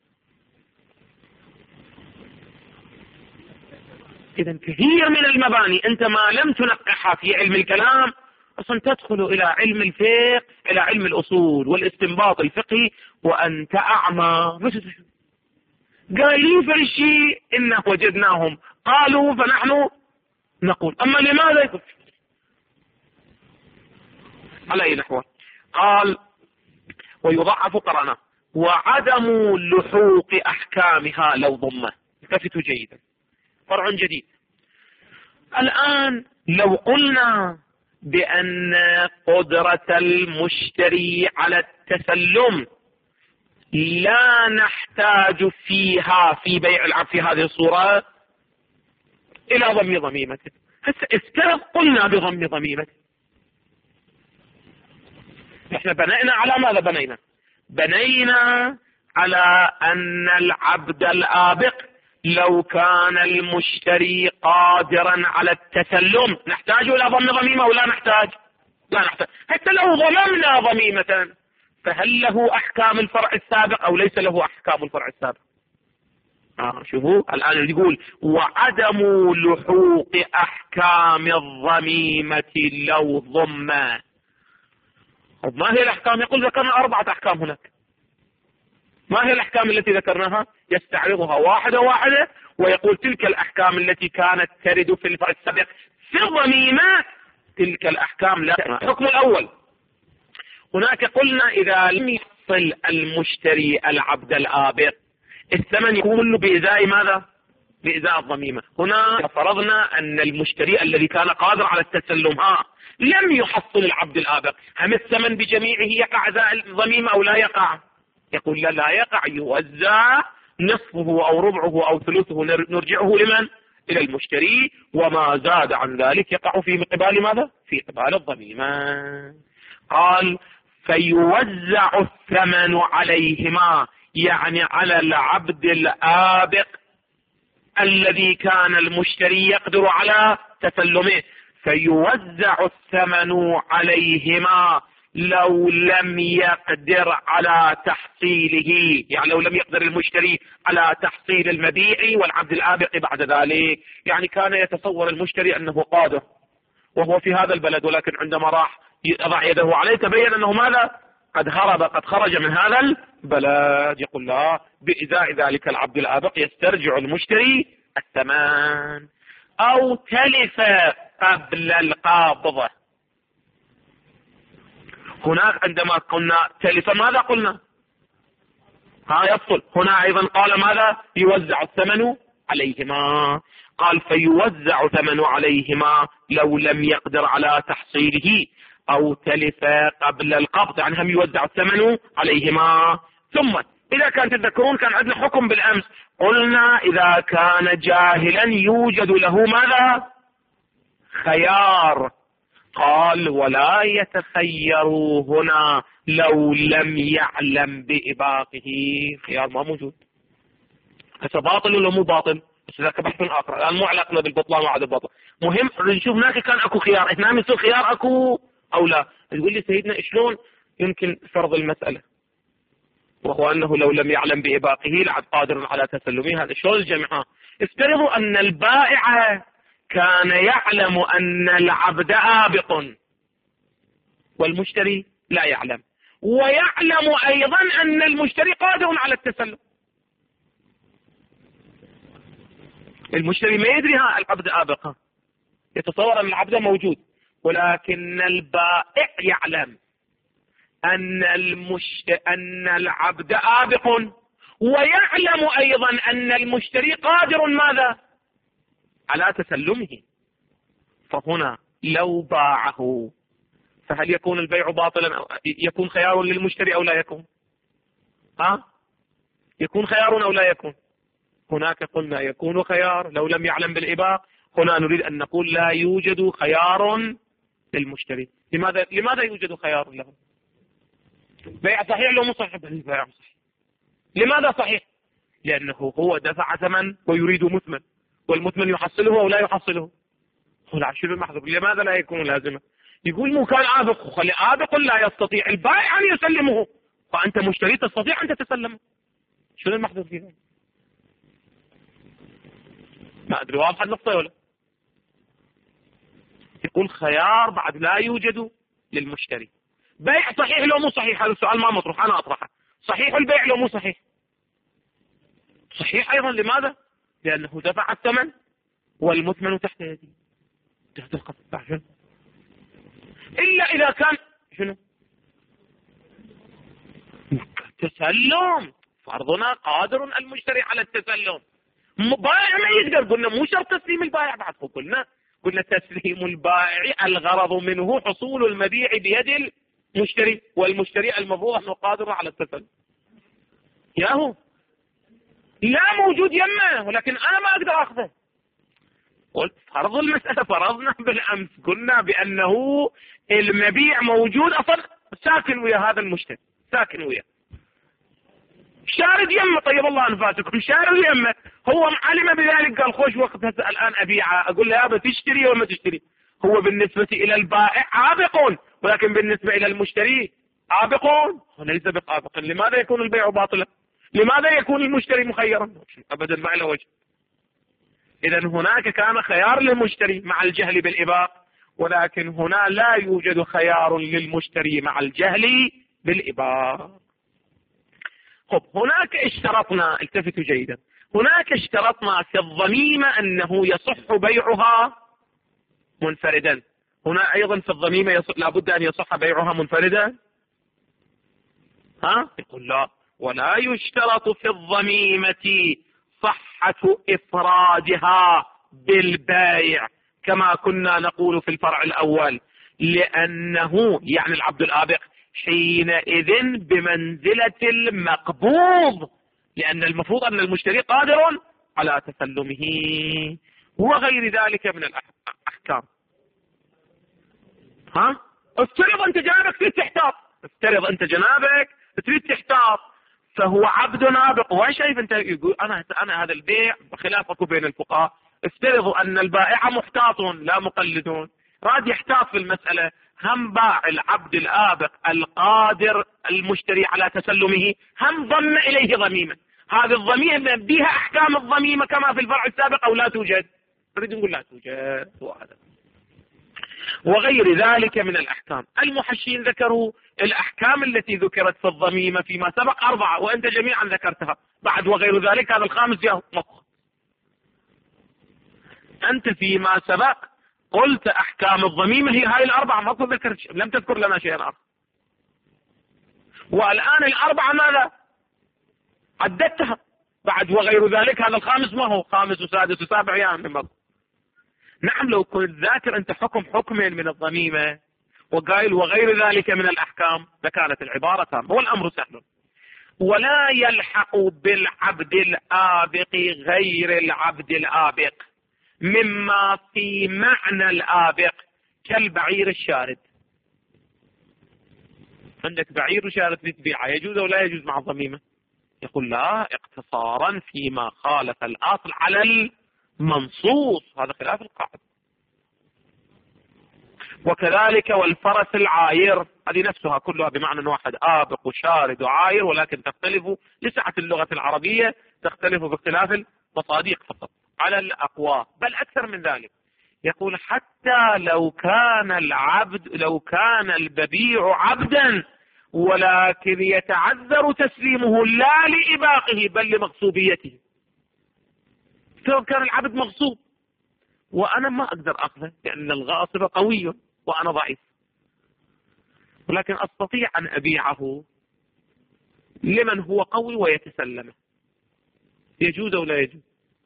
إذا كثير من المباني أنت ما لم تنقحها في علم الكلام أصلا تدخل إلى علم الفقه، إلى علم الأصول والاستنباط الفقهي وأنت أعمى. قايلين في الشيء إنه وجدناهم قالوا فنحن نقول، أما لماذا يقول على أي نحو؟ قال ويضعف قرنه وعدم لحوق أحكامها لو ضمه. التفتوا جيدا، فرع جديد. الآن لو قلنا بأن قدرة المشتري على التسلم لا نحتاج فيها في بيع العبد في هذه الصورة إلى ضم ضميمته. هسه افترض قلنا بضم ضميمته، احنا بنينا على ماذا؟ بنينا بنينا على أن العبد الآبق لو كان المشتري قادرا على التسلم نحتاج إلى ضم ضميمة ولا نحتاج؟ لا نحتاج. حتى لو ضممنا ضميمة فهل له أحكام الفرع السابق أو ليس له أحكام الفرع السابق؟ آه شوفوا الآن يقول وعدم لحوق أحكام الضميمة لو ضم. ما هي الأحكام؟ يقول ذكرنا أربعة أحكام هناك. ما هي الأحكام التي ذكرناها؟ يستعرضها واحدة واحدة ويقول تلك الأحكام التي كانت ترد في الفرع السابق في الضميمة تلك الأحكام لا. الحكم الأول هناك قلنا إذا لم يحصل المشتري العبد الآبق الثمن يكون بإزاء ماذا؟ بإزاء الضميمة. هنا فرضنا أن المشتري الذي كان قادر على التسلم ها لم يحصل العبد الآبق، هم الثمن بجميعه يقع إزاء الضميمة أو لا يقع؟ يقول لا لا يقع، يوزع نصفه أو ربعه أو ثلثه نرجعه لمن؟ إلى المشتري، وما زاد عن ذلك يقع في قبال ماذا؟ في قبال الضميمة. قال فيوزع الثمن عليهما، يعني على العبد الآبق الذي كان المشتري يقدر على تسلمه، فيوزع الثمن عليهما لو لم يقدر على تحصيله، يعني لو لم يقدر المشتري على تحصيل المبيع والعبد الآبق بعد ذلك. يعني كان يتصور المشتري أنه قادر وهو في هذا البلد، ولكن عندما راح يضع يده عليه تبين أنه ماذا؟ قد هرب، قد خرج من هذا البلد. يقول لا، بإزاء ذلك العبد الآبق يسترجع المشتري الثمن. أو تلف قبل القابضة. هناك عندما قلنا تلف ماذا قلنا؟ ها يفصل. هنا أيضا قال ماذا؟ يوزع الثمن عليهما. قال فيوزع ثمن عليهما لو لم يقدر على تحصيله أو تلف قبل القبض، يعني هم يوزع الثمن عليهما. ثم إذا كان تذكرون كان عندنا حكم بالأمس، قلنا إذا كان جاهلا يوجد له ماذا؟ خيار. قال ولا يتخير هنا لو لم يعلم بإباقه، خيار ما موجود. هذا باطل ولا مو باطل؟ بس ذاك بحث آخر، الآن مو علاقنا بالبطلان وعدم البطل. مهم نشوف هناك كان أكو خيار، هنا يصير خيار أكو أو لا. تقول لي سيدنا شلون يمكن فرض المسألة وهو أنه لو لم يعلم بإباقه لعد قادر على تسلمه؟ هذا شلون الجمع؟ افترضوا أن البائع كان يعلم أن العبد آبق والمشتري لا يعلم، ويعلم أيضا أن المشتري قادر على التسلم. المشتري ما يدري ها العبد آبق، يتصور أن العبد موجود، ولكن البائع يعلم أن المشت... أن العبد آبق، ويعلم أيضا أن المشتري قادر ماذا؟ على تسلمه. فهنا لو باعه فهل يكون البيع باطلا أو يكون خيار للمشتري أو لا يكون؟ ها؟ يكون خيار أو لا يكون؟ هناك قلنا يكون خيار لو لم يعلم بالإباق، هنا نريد أن نقول لا يوجد خيار للمشتري. لماذا لماذا يوجد خيار له؟ بيع صحيح لو مو صحيح؟ بيع صحيح. لماذا صحيح؟ لأنه هو دفع ثمن ويريد مثمن، والمثمن يحصله أو لا يحصله؟ هو شنو المحذور؟ لماذا لا يكون لازمة؟ يقول مو كان آبق، خلي آبق لا يستطيع البائع أن يسلمه، فأنت مشتري تستطيع أن تتسلمه. شنو المحذور فيها؟ ما أدري واضح النقطة ولا؟ يقول خيار بعد لا يوجد للمشتري. بيع صحيح لو مو صحيح؟ هذا السؤال ما مطروح، أنا أطرحه. صحيح البيع لو مو صحيح؟ صحيح أيضا. لماذا؟ لأنه دفع الثمن والمثمن تحت يدي، تحت القبض. إلا إذا كان شنو؟ تسلم فرضنا قادر المشتري على التسلم. بائع ما يقدر، قلنا مو شرط تسليم البائع بعد، قلنا قلنا تسليم البائع الغرض منه حصول المبيع بيد المشتري، والمشتري المفروض انه قادر على التسلم. ياهو لا موجود يمه، ولكن انا ما اقدر اخذه. قلت فرض المسألة فرضنا بالامس، قلنا بانه المبيع موجود اصلا ساكن ويا هذا المشتري، ساكن وياه شارد يمه. طيب الله انفاسكم، شارد يمه، هو علم بذلك قال خوش وقت الان ابيعه، اقول له يابا تشتري ولا ما تشتري؟ هو بالنسبة الى البائع عابق، ولكن بالنسبة الى المشتري عابق وليس بقابق. لماذا يكون البيع باطلا؟ لماذا يكون المشتري مخيرا؟ ابدا ما له وجه. اذا هناك كان خيار للمشتري مع الجهل بالإباق، ولكن هنا لا يوجد خيار للمشتري مع الجهل بالإباق. خب هناك اشترطنا، التفتوا جيدا، هناك اشترطنا في الضميمة أنه يصح بيعها منفردا. هنا أيضا في الضميمة يصح لابد أن يصح بيعها منفردا. ها؟ يقول لا، ولا يشترط في الضميمة صحة إفرادها بالبائع كما كنا نقول في الفرع الأول، لأنه يعني العبد الآبق حينئذ بمنزلة المقبوض، لأن المفروض أن المشتري قادر على تسلمه وغير ذلك من الأحكام. ها؟ افترض أنت جنابك تريد تحتاط، افترض أنت جنابك تريد تحتاط، فهو عبد نابق وشايف أنت يقول أنا أنا هذا البيع خلافك بين الفقهاء. افترضوا أن البائع محتاط لا مقلدون، راد يحتاط في المسألة، هم باع العبد الآبق القادر المشتري على تسلمه، هم ضم إليه ضميمة. هذه الضميمة بها أحكام الضميمة كما في الفرع السابق أو لا توجد؟ نريد نقول لا توجد. وهذا وغير ذلك من الأحكام. المحشين ذكروا الأحكام التي ذكرت في الضميمة فيما سبق أربعة، وأنت جميعا ذكرتها بعد وغير ذلك، هذا الخامس جاء مخ. أنت فيما سبق قلت أحكام الضميمة هي هاي الأربعة، ما ذكرت، لم تذكر لنا شيئا آخر. والآن الأربعة ماذا؟ عددتها بعد وغير ذلك، هذا الخامس ما هو؟ خامس وسادس وسابع يا عمي مض. نعم لو كنت ذاكر أنت حكم حكمين من الضميمة وقايل وغير ذلك من الأحكام لكانت العبارة تامة والأمر سهل. ولا يلحق بالعبد الآبق غير العبد الآبق مما في معنى الآبق كالبعير الشارد. عندك بعير وشارد لتبيعه، يجوز أو لا يجوز مع الضميمة؟ يقول لا، اقتصارا فيما خالف الأصل على المنصوص، هذا خلاف القاعدة. وكذلك والفرس العاير، هذه نفسها كلها بمعنى واحد، آبق وشارد وعاير، ولكن تختلف لسعة اللغة العربية، تختلف باختلاف المصادق فقط على الأقوى، بل أكثر من ذلك. يقول حتى لو كان العبد لو كان الببيع عبدا ولكن يتعذر تسليمه لا لإباقه بل لمغصوبيته. كان العبد مغصوب وأنا ما أقدر أخذه لأن الغاصب قوي وأنا ضعيف، ولكن أستطيع أن أبيعه لمن هو قوي ويتسلمه. يجوز أو لا يجوز؟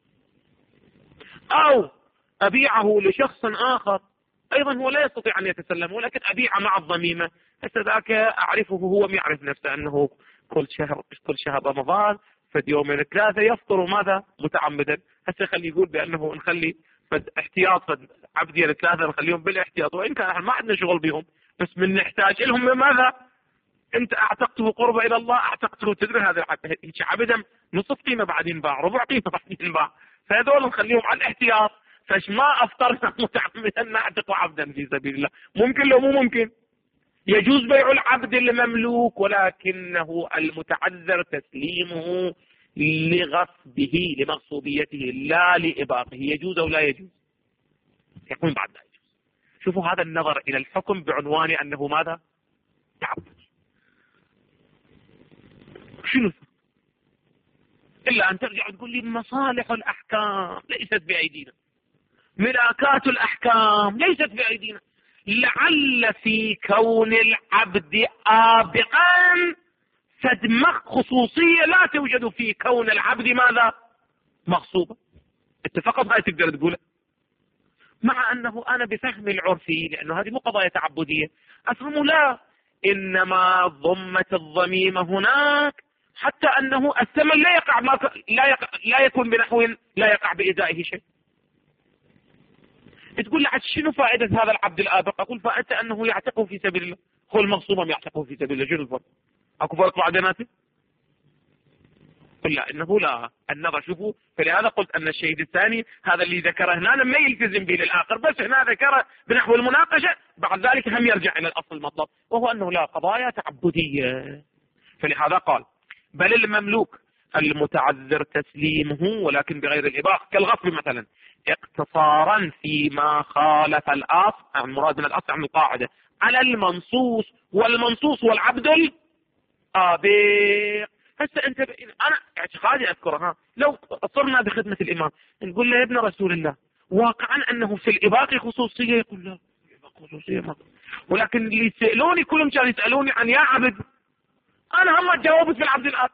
أو أبيعه لشخص آخر أيضا هو لا يستطيع أن يتسلم، ولكن أبيعه مع الضميمة، حتى ذاك أعرفه هو يعرف نفسه أنه كل شهر كل شهر رمضان فد يومين ثلاثة يفطر ماذا متعمدا، هسه خلي يقول بأنه نخلي فد احتياط فد عبدين ثلاثة نخليهم بالاحتياط، وإن كان احنا ما عندنا شغل بهم بس من نحتاج لهم ماذا؟ أنت أعتقته قربة إلى الله، أعتقته تدري هذا هيك عبدا نصف قيمة بعدين باع، ربع قيمة بعدين باع، فهذول نخليهم على الاحتياط. فاش ما أفطرنا متعمدا نعتق عبدا في سبيل الله؟ ممكن لو مو ممكن؟ يجوز بيع العبد المملوك ولكنه المتعذر تسليمه لغصبه لمغصوبيته لا لإباقه. يجوز أو لا يجوز؟ يكون بعد لا يجوز. شوفوا هذا النظر إلى الحكم بعنوان أنه ماذا؟ تعبد. شنو؟ إلا أن ترجع تقول لي مصالح الأحكام ليست بأيدينا، ملاكات الأحكام ليست بأيدينا. لعل في كون العبد آبقا فدمغ خصوصية لا توجد في كون العبد ماذا؟ مغصوبة. اتفقت هاي تقدر تقوله، مع أنه أنا بفهم العرفي لأنه هذه مو قضايا تعبدية أفهم لا، إنما ضمة الضميمة هناك حتى أنه الثمن لا يقع لا, يقع لا يكون بنحو لا يقع بإزائه شيء. تقول لي شنو فائدة هذا العبد الآبق؟ أقول فائدة أنه يعتقه في سبيل الله. هو المغصوب يعتقه في سبيل الله، شنو الفرق؟ أكو فرق بعدناته؟ قل لا، إنه لا النظر. شوفوا، فلهذا قلت أن الشهيد الثاني هذا اللي ذكره هنا ما يلتزم به للآخر، بس هنا ذكره بنحو المناقشة، بعد ذلك هم يرجع إلى الأصل المطلب وهو أنه لا قضايا تعبدية. فلهذا قال بل المملوك المتعذر تسليمه ولكن بغير الإباحة كالغصب مثلا، اقتصارا فيما خالف الأصل، عن المراد من الأصل عن القاعدة، على المنصوص، والمنصوص والعبد الآبق. هسه انت ب... انا اعتقادي اذكرها، لو صرنا بخدمة الامام نقول له يا ابن رسول الله واقعا انه في الاباقي خصوصية، يقول لا خصوصية ما. ولكن اللي يسألوني كلهم كانوا يسألوني عن يا عبد، انا هم جاوبت في العبد الآبق.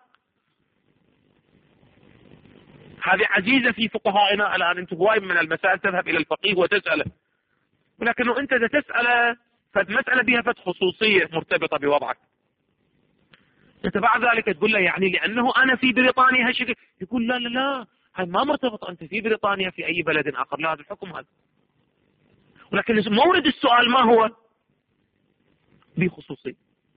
هذه عزيزة في فقهائنا الان، انت هواي من المسائل تذهب الى الفقيه وتسأله، ولكنه انت اذا تسأله فالمسألة بها فت خصوصية مرتبطة بوضعك. انت بعد ذلك تقول له يعني لانه انا في بريطانيا هالشكل، يقول لا لا لا هاي ما مرتبط، انت في بريطانيا في اي بلد اخر، لا هذا الحكم هذا. ولكن مورد السؤال ما هو؟ بخصوصية،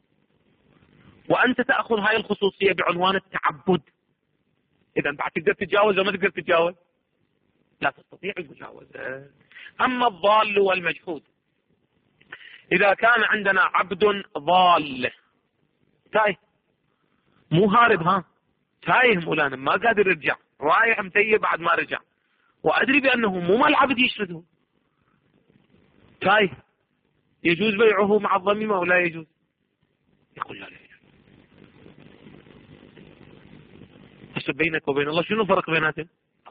وانت تاخذ هاي الخصوصية بعنوان التعبد. اذا بعد تقدر تتجاوز ولا ما تقدر تتجاوز؟ لا تستطيع المجاوزة. اما الضال والمجحود، اذا كان عندنا عبد ضال تايه، مو هارب، ها تايه مولانا ما قادر يرجع، رايح متيه بعد ما رجع، وادري بانه مو مال العبد يشرده، تايه، يجوز بيعه مع الضميمه او لا يجوز؟ يقول لا لا يجوز. هسه بينك وبين الله شنو الفرق بيناتهم؟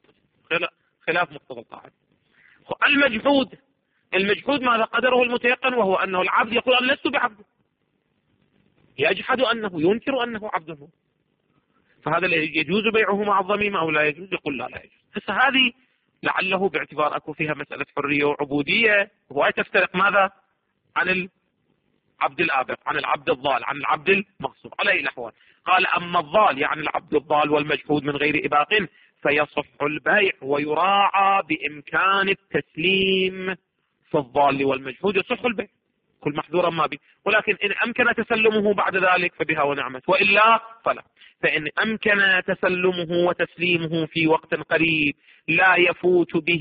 خلاف مقتضى القاعده. المجحود، المجحود ماذا قدره المتيقن، وهو انه العبد يقول انا لست بعبد، يجحد انه ينكر انه عبده، فهذا يجوز بيعه مع الضميمه او لا يجوز؟ يقول لا لا يجوز. هسه هذه لعله باعتبار اكو فيها مساله حريه وعبوديه، وهي تفترق ماذا؟ عن العبد الآبق، عن العبد الضال، عن العبد المغصوب على اي الاحوال. قال اما الضال يعني العبد الضال والمجحود من غير اباق فيصح البيع ويراعى بامكان التسليم. فالضال والمجحود يصح البيع كل محذورا ما به، ولكن إن أمكن تسلمه بعد ذلك فبها ونعمت، وإلا فلا. فإن أمكن تسلمه وتسليمه في وقت قريب لا يفوت به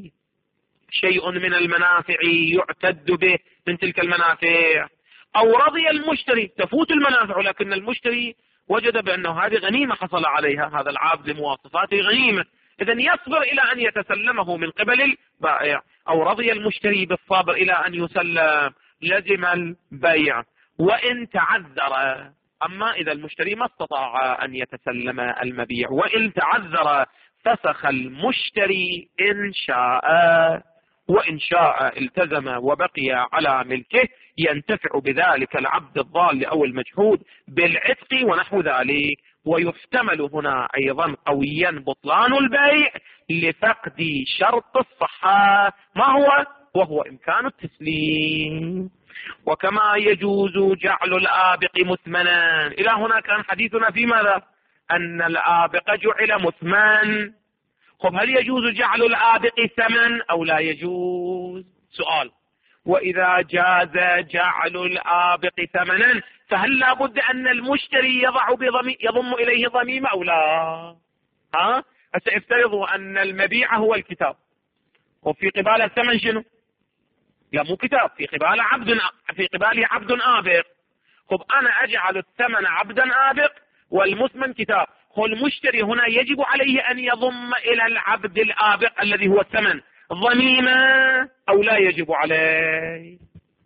شيء من المنافع يعتد به من تلك المنافع، أو رضي المشتري تفوت المنافع لكن المشتري وجد بأنه هذه غنيمة حصل عليها هذا العبد لمواصفاته غنيمة، إذن يصبر إلى أن يتسلمه من قبل البائع، أو رضي المشتري بالصبر إلى أن يسلم لزم البيع وإن تعذر. أما إذا المشتري ما استطاع أن يتسلم المبيع وإن تعذر فسخ المشتري إن شاء، وإن شاء التزم وبقي على ملكه، ينتفع بذلك العبد الضال أو المجحود بالعتق ونحو ذلك. ويحتمل هنا أيضا قويا بطلان البيع لفقد شرط الصحة، ما هو؟ وهو إمكان التسليم. وكما يجوز جعل الآبق مثمنا، إلى هنا كان حديثنا في ماذا؟ أن الآبق جعل مثمن. خب هل يجوز جعل الآبق ثمن أو لا يجوز؟ سؤال. وإذا جاز جعل الآبق ثمنا فهل لا بد أن المشتري يضع بضمي يضم إليه ضميمة أو لا؟ ها؟ سيفترضوا أن المبيع هو الكتاب، وفي قبال الثمن شنو؟ لا مو كتاب، في قبال عبد، في قباله عبد آبق. خب أنا أجعل الثمن عبدا آبق والمثمن كتاب، هو المشتري هنا يجب عليه أن يضم إلى العبد الآبق الذي هو الثمن ضميمة أو لا يجب عليه؟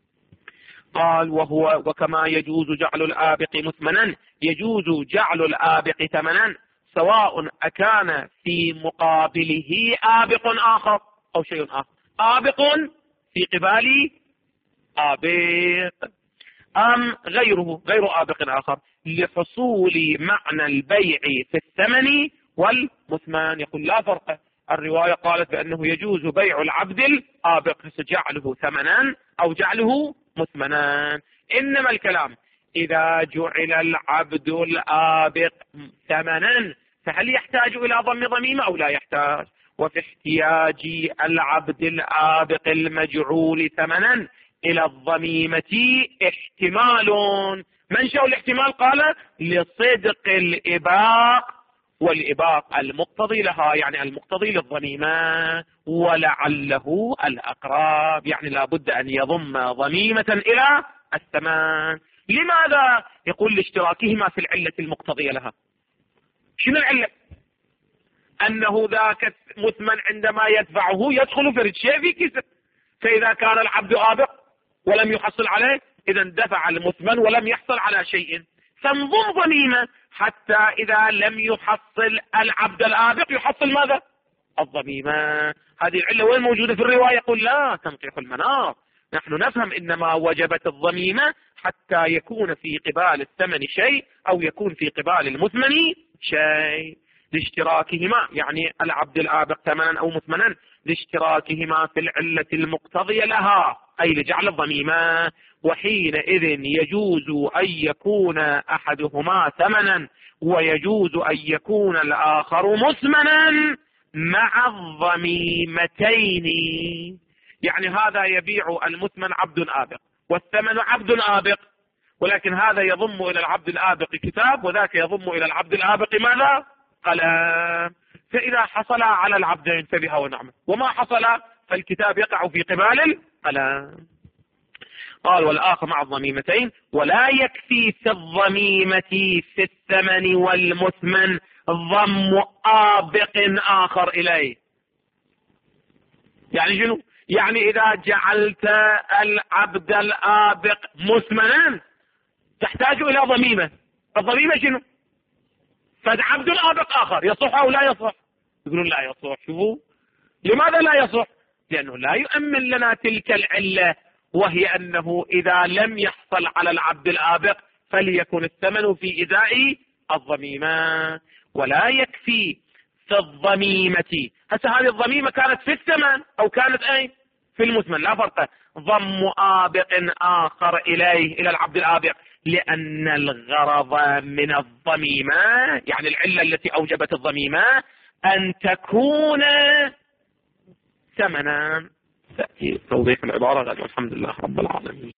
قال وهو وكما يجوز جعل الآبق مثمنا يجوز جعل الآبق ثمنا سواء أكان في مقابله آبق آخر أو شيء آخر. آبق في قبال آبق، أم غيره غير آبق آخر، لحصول معنى البيع في الثمن والمثمن. يقول لا فرق، الرواية قالت بأنه يجوز بيع العبد الآبق جعله ثمنا أو جعله مثمنا، إنما الكلام إذا جعل العبد الآبق ثمنا فهل يحتاج إلى ضم ضميمة أو لا يحتاج؟ وفي احتياج العبد الآبق المجعول ثمنا إلى الضميمة احتمال. منشأ الاحتمال قال لصدق الإباق، والإباق المقتضي لها يعني المقتضي للضميمة، ولعله الأقرب يعني لا بد أن يضم ضميمة إلى الثمن. لماذا؟ يقول لاشتراكهما في العلة المقتضية لها. شنو العلة؟ أنه ذاك مثمن عندما يدفعه يدخل في شيء في كيسه، فإذا كان العبد آبق ولم يحصل عليه إذا دفع المثمن ولم يحصل على شيء، فانضم ضميمة حتى إذا لم يحصل العبد الآبق يحصل ماذا؟ الضميمة. هذه العلة وين موجودة في الرواية؟ يقول لا، تنقيح المناط. نحن نفهم إنما وجبت الضميمة حتى يكون في قبال الثمن شيء أو يكون في قبال المثمن شيء، لاشتراكهما يعني العبد الآبق ثمنا أو مثمنا لاشتراكهما في العلة المقتضية لها أي لجعل الضميمة، وحينئذ يجوز أن يكون أحدهما ثمنا ويجوز أن يكون الآخر مثمنا مع الضميمتين. يعني هذا يبيع المثمن عبد آبق والثمن عبد آبق، ولكن هذا يضم إلى العبد الآبق كتاب وذاك يضم إلى العبد الآبق ماذا؟ قلم. فإذا حصل على العبدين فبها ونعم، وما حصل فالكتاب يقع في قبال القلم. قال والآخر مع الضميمتين، ولا يكفي في الضميمة في الثمن والمثمن ضم آبق آخر إليه. يعني شنو؟ يعني إذا جعلت العبد الآبق مثمنا تحتاج إلى ضميمة، الضميمة شنو؟ فعبد الآبق آخر يصح أو لا يصح؟ يقولون لا يصح. شوفوا لماذا لا يصح؟ لأنه لا يؤمن لنا تلك العلة، وهي أنه إذا لم يحصل على العبد الآبق فليكن الثمن في إزاء الضميمة. ولا يكفي في الضميمة، هسه هذه الضميمة كانت في الثمن أو كانت أي في المثمن لا فرق، ضم آبق آخر إليه إلى العبد الآبق، لأن الغرض من الضميمة يعني العلة التي أوجبت الضميمة أن تكون ثمنا. تأتي توضيح العبارة. والحمد لله رب العالمين.